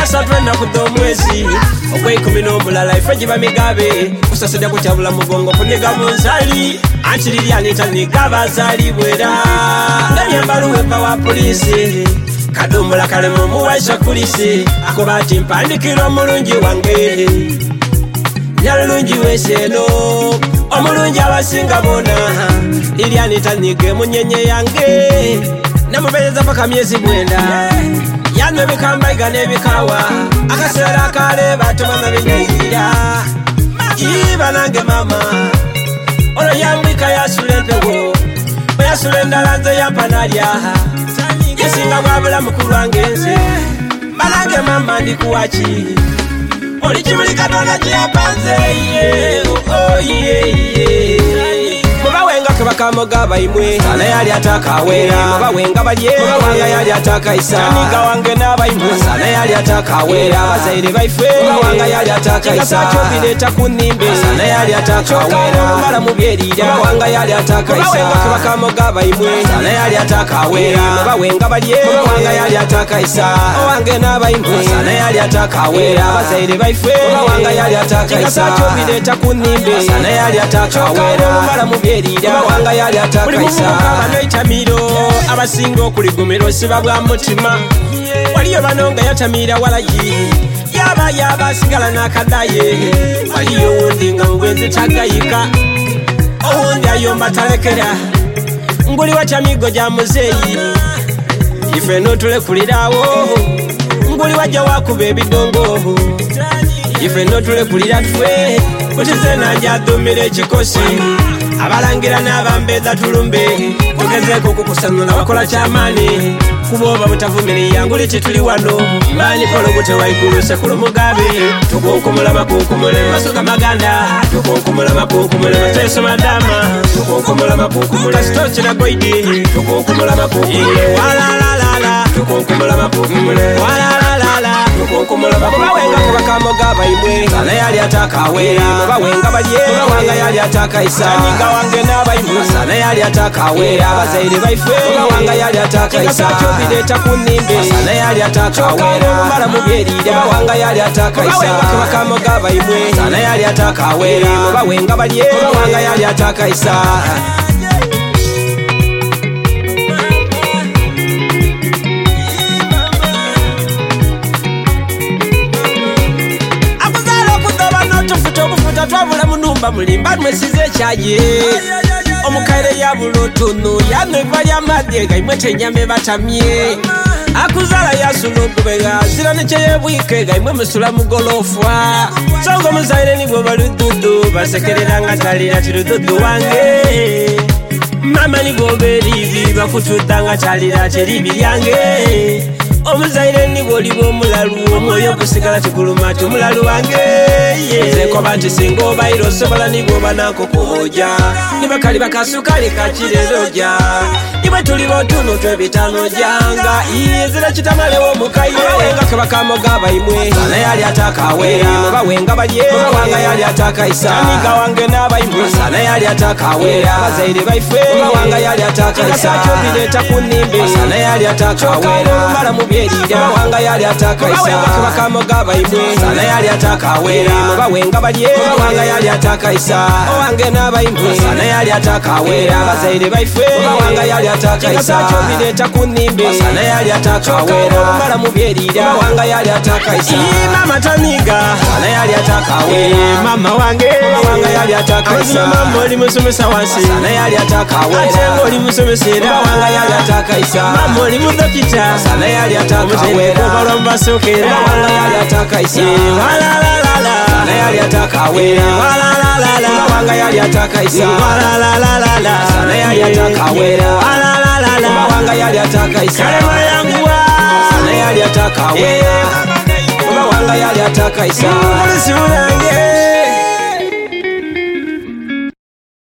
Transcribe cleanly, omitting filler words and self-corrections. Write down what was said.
asatwenda kudo mwezi Ogwekumi n'omulala ife giba migabe Kusasidde kutyabula mugongo kuniga munzali Anti Lilian taniga bazalibwera Ndanyambalu wemba wa polisi Kadumbula kale mumuwaisha kulisi Akuba ati mpandikira omulungi wange Nyalulungi weseno Omulungi abasinga bona Lilian tanige munyenye yange Namubeyeza paka myezi 9 Yanwe bikambayiga n'ebikawa Akaseera kale batuma nabinyayira Iba nange mama Ono yambika yasula empewo Yasula endala nze yampanalya Yesinga bwabula mukulu wange nze Banange mama ndikuwaki Oli kimuli Katonda kyeyapanze Mubawenga kebakamoga bayimwe Sana yali atakawera Mubawenga balye Mubawanga yali atakaisa Niga wange n'abayimwe Sana yali atakawera Bazaire baife Mubawanga yali atakaisa Kikasa kyobireta kunimbe Sana yali atakawera Mbala mubyerira Mubawanga yali atakaisa Mubawenga kebakamoga bayimwe Sana yali atakawera Mubawenga balye Mubawanga yali atakaisa Owange n'abayimwe Sana yali atakawera Bazaire baife Mubawanga yali atakaisa Kikasa kyobireta kunimbe Sana yali atakawera Mbala mubyerira Mubawanga yali atakaisa Banoitamiro abasinga okuligumira osiba bwa mutima Waliyo banonga yatamira walagi Yaba sigala nakadaye Waliyo wundi nga ngwenzi tagayika Owundi ayomba talekera Nguli wachamigo ja muzeyi Ife notulekulirawo Nguli wajja wakuba ebidongo Ife notulekulira twe Kutize najja dumire ekikosi Abalangira n'abambeza tulumbe Tugezeeko kukusanula wakola kyamaani Kuba oba butavumiriya nguli tituli wano Mani polo gute waigulu sekulu mugabe Tukunkumula makunkumule Masuka maganda Tukunkumula makunkumule Mateso madama Tukunkumula makunkumule Kasitochi na goidi Tukunkumula makunkumule Walalalala Tukunkumula makunkumule Walalalala Tukunkumula makunkumule Mubawenga kebakamoga bayimwe Sana yali atakawera Mubawenga balye Mubawanga yali atakaisa Niga wange n'abayimwe Sana yali atakawera Bazaire baife Mubawanga yali atakaisa Kikasa kunimbe Sana yali atakawera Mbala mubyerira Mubawanga yali atakaisa Mubawenga kebakamoga bayimwe Sana yali atakawera Mubawenga balye Mubawanga yali atakaisa Twabula munumba mulimba mwesize kyaye Omukaire yabulotunu yaneva lyamadde gaimwe tenyame batamye Akuzala yasulugubega zira nekyeyebwike gaimwe musula mugolofwa Songo muzaire nibwo balududu basekerera nga talira tirududu wange Mama nibwo beribi bakututa nga talira teribi lyange Omuzaire nibwo libo omulalu omwoyo gusigala kiguluma ti omulalu wange Nzekoba nti singa obaire osobola nibwo banako kuhoja Nibakali bakasukali kakireroja Nibwe tuli botunu twebitano janga Izira kitamalewo mukaire Mubawenga kebakamoga bayimwe Sana yali atakawera Mubawenga balye Mubawanga yali atakaisa Niga wange n'abayimwe Sana yali atakawera Bazaire baife Mubawanga yali atakaisa Kikasa kyobireta kunimbe Sana yali atakawera Mbala mubyerira Mubawanga yali atakaisa Mubawenga kebakamoga bayimwe Sana yali atakawera Mubawenga balye Mubawanga yali atakaisa Owange n'abayimwe Sana yali atakawera Bazaire baife Mubawanga yali atakaisa Kikasa kyobireta kunimbe Sana yali atakawera Mbala mubyerira Mubawanga yali atakaisa Mama taniga Sana yali atakawera Mama wange Mubawanga yali atakaisa Mama oli musomesa wansi Sana yali atakawera Ate oli musomesera Mubawanga yali atakaisa Mama oli mudokita Sana yali atakawera Kubalomba sokera Mubawanga yali atakaisa Walalalala Sana yali atakawera Walalalala Mubawanga yali atakaisa Walalalala Sana yali atakawera Walalalala Mubawanga yali atakaisa Kalema yanguwa Sana yali atakawera Mubawanga yali atakaisa Polisi ulange